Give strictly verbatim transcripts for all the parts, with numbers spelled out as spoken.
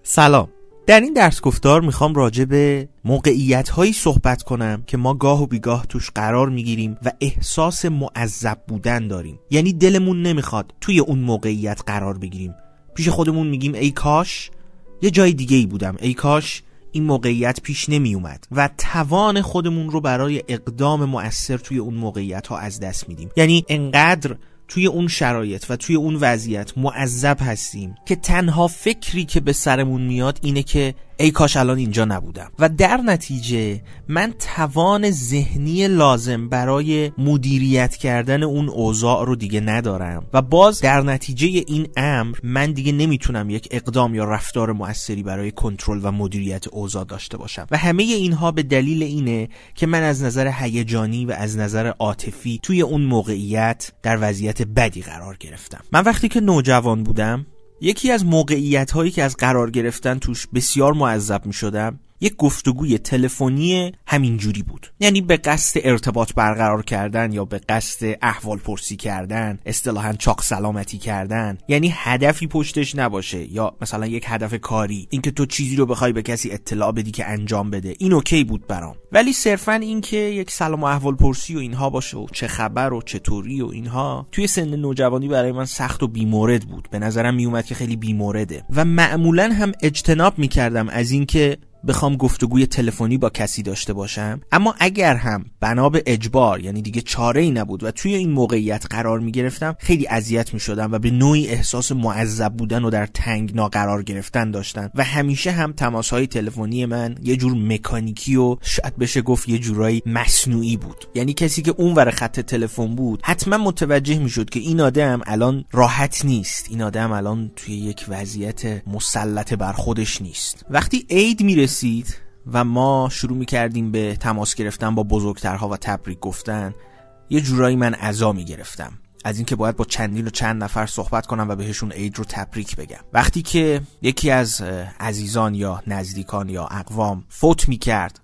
سلام. در این درس گفتار میخوام راجع به موقعیت هایی صحبت کنم که ما گاه و بیگاه توش قرار میگیریم و احساس معذب بودن داریم. یعنی دلمون نمیخواد توی اون موقعیت قرار بگیریم. پیش خودمون میگیم ای کاش یه جای دیگه ای بودم، ای کاش این موقعیت پیش نمی اومد و توان خودمون رو برای اقدام مؤثر توی اون موقعیت ها از دست میدیم. یعنی انقدر توی اون شرایط و توی اون وضعیت معذب هستیم که تنها فکری که به سرمون میاد اینه که ای کاش الان اینجا نبودم و در نتیجه من توان ذهنی لازم برای مدیریت کردن اون اوضاع رو دیگه ندارم و باز در نتیجه این امر من دیگه نمیتونم یک اقدام یا رفتار مؤثری برای کنترل و مدیریت اوضاع داشته باشم و همه اینها به دلیل اینه که من از نظر هیجانی و از نظر عاطفی توی اون موقعیت در وضعیت بدی قرار گرفتم. من وقتی که نوجوان بودم یکی از موقعیت هایی که از قرار گرفتن توش بسیار معذب می شدم یک گفتگوی تلفنی همینجوری بود. یعنی به قصد ارتباط برقرار کردن یا به قصد احوال پرسی کردن، اصطلاحاً چاق سلامتی کردن، یعنی هدفی پشتش نباشه یا مثلا یک هدف کاری، اینکه تو چیزی رو بخوای به کسی اطلاع بدی که انجام بده، این اوکی بود برام. ولی صرفاً اینکه یک سلام و احوال پرسی و اینها باشه و چه خبر و چطوری و اینها توی سن نوجوانی برای من سخت و بی‌مورد بود. به نظرم میومد که خیلی بی‌مورده و معمولاً هم اجتناب می‌کردم از اینکه بخوام گفتگوی تلفنی با کسی داشته باشم. اما اگر هم بنا به اجبار، یعنی دیگه چاره‌ای نبود و توی این موقعیت قرار می گرفتم، خیلی اذیت می شدم و به نوعی احساس معذب بودن و در تنگنا قرار گرفتن داشتن و همیشه هم تماس‌های تلفنی من یه جور مکانیکی و شاید بشه گفت یه جورایی مصنوعی بود. یعنی کسی که اونور خط تلفن بود حتما متوجه می شد که این آدم الان راحت نیست، این آدم الان توی یک وضعیت مسلط بر خودش نیست. وقتی عید می رسید و ما شروع می کردیم به تماس گرفتن با بزرگترها و تبریک گفتن، یه جورایی من عزا می گرفتم از اینکه باید با چندین و چند نفر صحبت کنم و بهشون عید رو تبریک بگم. وقتی که یکی از عزیزان یا نزدیکان یا اقوام فوت می کرد،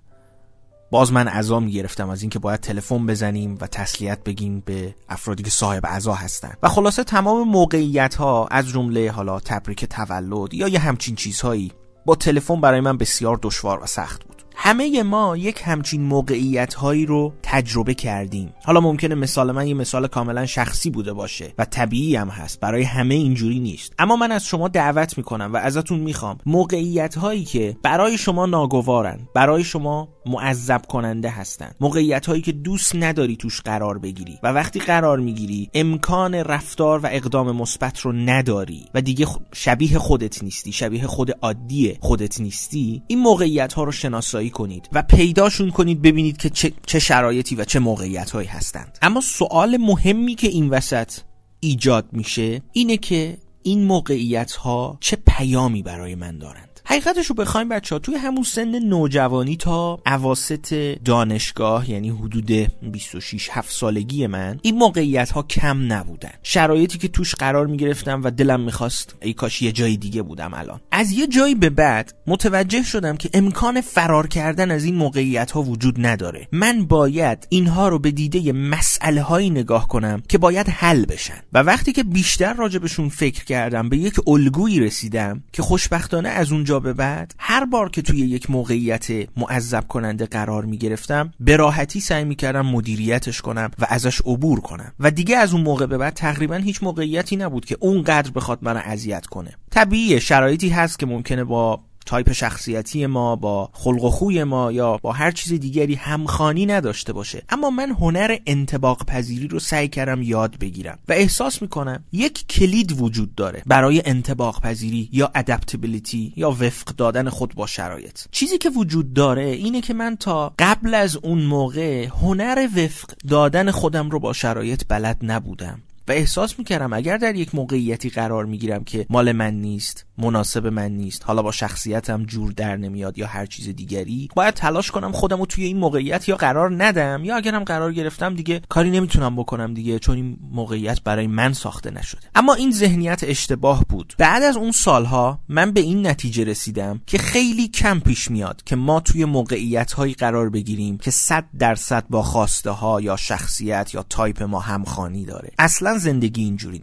باز من عزا می گرفتم از اینکه باید تلفن بزنیم و تسلیت بگیم به افرادی که صاحب عزا هستن. و خلاصه تمام موقعیت ها از جمله حالا تبریک تولد یا یه همچین چیزهایی با تلفن برای من بسیار دشوار و سخت بود. همه ما یک همچین موقعیت هایی رو تجربه کردیم. حالا ممکنه مثال من یه مثال کاملا شخصی بوده باشه و طبیعی هم هست، برای همه اینجوری نیست. اما من از شما دعوت میکنم و ازتون میخوام موقعیت هایی که برای شما ناگوارن، برای شما معذب کننده هستن، موقعیت هایی که دوست نداری توش قرار بگیری و وقتی قرار میگیری امکان رفتار و اقدام مثبت رو نداری و دیگه شبیه خودت نیستی، شبیه خود عادی خودت نیستی، این موقعیت ها رو شناسایی کنید و پیداشون کنید، ببینید که چه, چه شرایطی و چه موقعیت هایی هستند. اما سوال مهمی که این وسط ایجاد میشه اینه که این موقعیت ها چه پیامی برای من دارند. حقیقتش رو بخوایم بچه‌ها، توی همون سن نوجوانی تا اواسط دانشگاه، یعنی حدود بیست و شش هفت سالگی من، این موقعیت ها کم نبودن. شرایطی که توش قرار می گرفتم و دلم میخواست ای کاش یه جای دیگه بودم الان. از یه جایی به بعد متوجه شدم که امکان فرار کردن از این موقعیت ها وجود نداره. من باید اینها رو به دیده مسئله هایی نگاه کنم که باید حل بشن و وقتی که بیشتر راجبشون فکر کردم به یک الگویی رسیدم که خوشبختانه از اونجا به بعد هر بار که توی یک موقعیت معذب کننده قرار می گرفتم به راحتی سعی می کردم مدیریتش کنم و ازش عبور کنم و دیگه از اون موقع به بعد تقریبا هیچ موقعیتی نبود که اونقدر بخواد منو اذیت کنه. طبیعیه شرایطی هست که ممکنه با تایپ شخصیتی ما، با خلق و خوی ما یا با هر چیز دیگری همخوانی نداشته باشه، اما من هنر انطباق پذیری رو سعی کردم یاد بگیرم و احساس میکنم یک کلید وجود داره برای انطباق پذیری یا ادپتیبیلیتی یا وفق دادن خود با شرایط. چیزی که وجود داره اینه که من تا قبل از اون موقع هنر وفق دادن خودم رو با شرایط بلد نبودم و احساس میکردم اگر در یک موقعیتی قرار میگیرم که مال من نیست، مناسب من نیست، حالا با شخصیتم جور در نمیاد یا هر چیز دیگری، باید تلاش کنم خودم رو توی این موقعیت یا قرار ندم یا اگرم قرار گرفتم دیگه کاری نمیتونم بکنم دیگه، چون این موقعیت برای من ساخته نشده. اما این ذهنیت اشتباه بود. بعد از اون سالها من به این نتیجه رسیدم که خیلی کم پیش میاد که ما توی موقعیت‌هایی قرار بگیریم که صد درصد با خواسته ها یا شخصیت یا تایپ ما همخوانی داره. اصلا زندگی اینجوری نیست.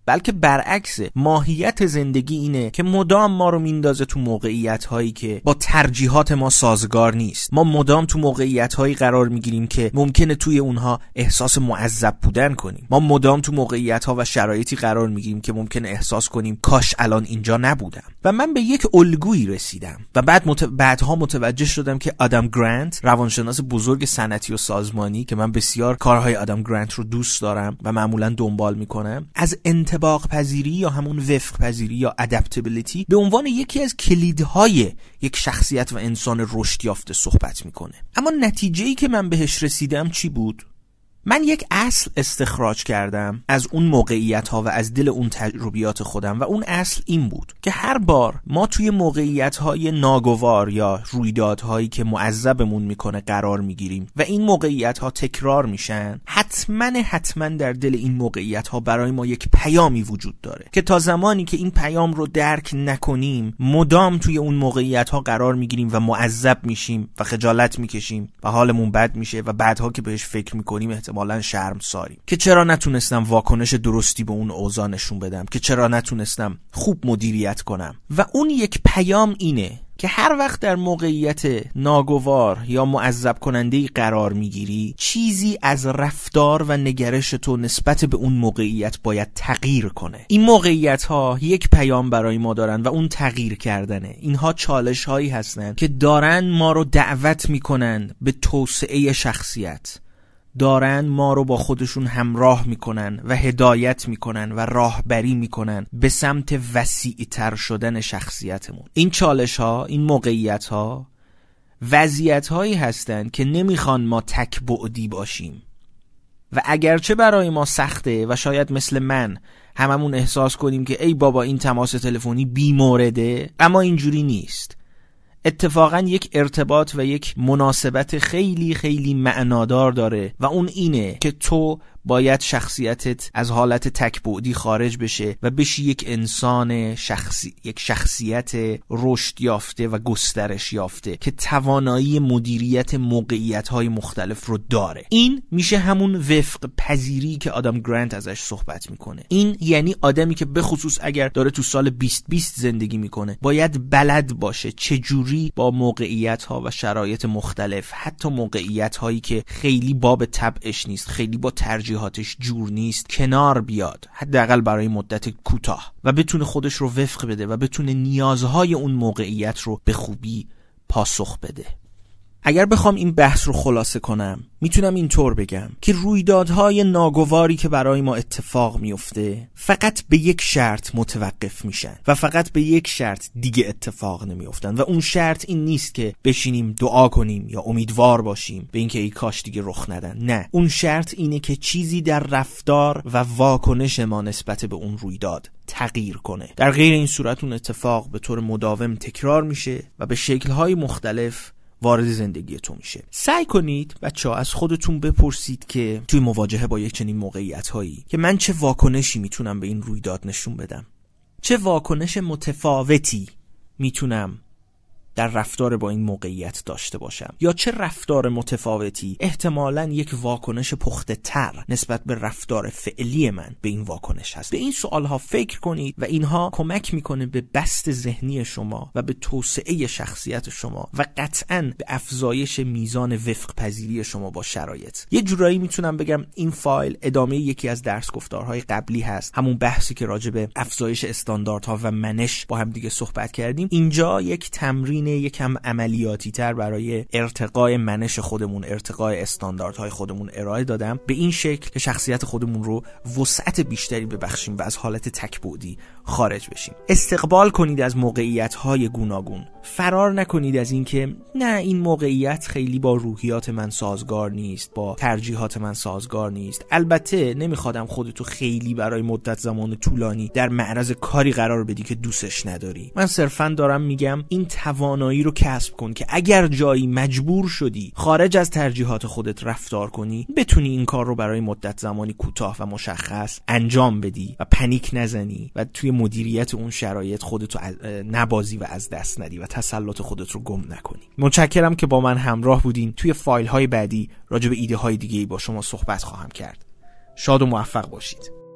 بلکه برعکس. ماهیت زندگی اینه که مدام ما رو میندازه تو موقعیت هایی که با ترجیحات ما سازگار نیست. ما مدام تو موقعیت هایی قرار میگیریم که ممکنه توی اونها احساس معذب بودن کنیم. ما مدام تو موقعیت ها و شرایطی قرار میگیریم که ممکنه احساس کنیم کاش الان اینجا نبودم. و من به یک الگویی رسیدم و بعد مت... بعدها متوجه شدم که آدم گرانت، روانشناس بزرگ صنعتی و سازمانی که من بسیار کارهای آدم گرانت رو دوست دارم و معمولا دنبال میکنم، از انطباق پذیری یا همون وفق پذیری یا ادپتبیلیتی به عنوان یکی از کلیدهای یک شخصیت و انسان رشد یافته صحبت میکنه. اما نتیجه‌ای که من بهش رسیدم چی بود؟ من یک اصل استخراج کردم از اون موقعیت ها و از دل اون تجربیات خودم و اون اصل این بود که هر بار ما توی موقعیت های ناگوار یا رویدادهایی که معذبمون میکنه قرار میگیریم و این موقعیت ها تکرار میشن، حتما حتما در دل این موقعیت ها برای ما یک پیامی وجود داره که تا زمانی که این پیام رو درک نکنیم مدام توی اون موقعیت ها قرار میگیریم و معذب میشیم و خجالت میکشیم و حالمون بد میشه و بعدها که بهش فکر میکنیم احتمالاً شرمساریم که چرا نتونستم واکنش درستی به اون اوضاع نشون بدم، که چرا نتونستم خوب مدیریت کنم. و اون یک پیام اینه که هر وقت در موقعیت ناگوار یا معذب کننده‌ای قرار میگیری، چیزی از رفتار و نگرش تو نسبت به اون موقعیت باید تغییر کنه. این موقعیت ها یک پیام برای ما دارن و اون تغییر کردنه. اینها چالش هایی هستن که دارن ما رو دعوت میکنن به توسعه شخصیت، دارن ما رو با خودشون همراه میکنن و هدایت میکنن و راهبری میکنن به سمت وسیع‌تر شدن شخصیتمون. این چالش ها، این موقعیت ها وضعیت هایی هستن که نمیخوان ما تک بعدی باشیم و اگرچه برای ما سخته و شاید مثل من هممون احساس کنیم که ای بابا این تماس تلفنی بی مورده، اما اینجوری نیست. اتفاقا یک ارتباط و یک مناسبت خیلی خیلی معنادار داره و اون اینه که تو باید شخصیتت از حالت تک‌بعدی خارج بشه و بشی یک انسان شخصی، یک شخصیت رشد یافته و گسترش یافته که توانایی مدیریت موقعیت‌های مختلف رو داره. این میشه همون وفق پذیری که آدم گرانت ازش صحبت میکنه. این یعنی آدمی که به خصوص اگر داره تو سال بیست بیست زندگی میکنه باید بلد باشه چجوری با موقعیت‌ها و شرایط مختلف، حتی موقعیت‌هایی که خیلی باب طبعش نیست، خیلی با ترجیح هاتش جور نیست، کنار بیاد، حداقل برای مدت کوتاه، و بتونه خودش رو وفق بده و بتونه نیازهای اون موقعیت رو به خوبی پاسخ بده. اگر بخوام این بحث رو خلاصه کنم میتونم اینطور بگم که رویدادهای ناگواری که برای ما اتفاق میفته فقط به یک شرط متوقف میشن و فقط به یک شرط دیگه اتفاق نمیافتن و اون شرط این نیست که بشینیم دعا کنیم یا امیدوار باشیم به اینکه ای کاش دیگه رخ ندن. نه، اون شرط اینه که چیزی در رفتار و واکنش ما نسبت به اون رویداد تغییر کنه. در غیر این صورت اون اتفاق به طور مداوم تکرار میشه و به شکل‌های مختلف وارد زندگیتون میشه. سعی کنید بچه‌ها از خودتون بپرسید که توی مواجهه با یک چنین موقعیت‌هایی که من چه واکنشی میتونم به این رویداد نشون بدم، چه واکنش متفاوتی میتونم در رفتار با این موقعیت داشته باشم، یا چه رفتار متفاوتی احتمالاً یک واکنش پخته تر نسبت به رفتار فعلی من به این واکنش هست. به این سوالها فکر کنید و اینها کمک میکنه به بست ذهنی شما و به توسعه شخصیت شما و قطعاً به افزایش میزان وفق پذیری شما با شرایط. یه جورایی میتونم بگم این فایل ادامه یکی از درس گفتارهای قبلی هست، همون بحثی که راجع به افزایش استانداردها و منش با هم دیگه صحبت کردیم. اینجا یک تمرین یکم عملیاتی تر برای ارتقای منش خودمون، ارتقای استانداردهای خودمون ارائه دادم، به این شکل که شخصیت خودمون رو وسعت بیشتری ببخشیم و از حالت تک‌بعدی خارج بشیم. استقبال کنید از موقعیت‌های گوناگون، فرار نکنید از این که نه این موقعیت خیلی با روحیات من سازگار نیست، با ترجیحات من سازگار نیست. البته نمیخوادم خودتو خیلی برای مدت زمان طولانی در معرض کاری قرار بدی که دوستش نداری. من صرفاً دارم میگم این توانایی رو کسب کن که اگر جایی مجبور شدی خارج از ترجیحات خودت رفتار کنی، بتونی این کار رو برای مدت زمانی کوتاه و مشخص انجام بدی و پنیک نزنی و توی مدیریت اون شرایط خودتو نبازی و از دست ندی و تسلط خودت رو گم نکنی. متشکرم که با من همراه بودین. توی فایل های بعدی راجع به ایده های دیگه‌ای با شما صحبت خواهم کرد. شاد و موفق باشید.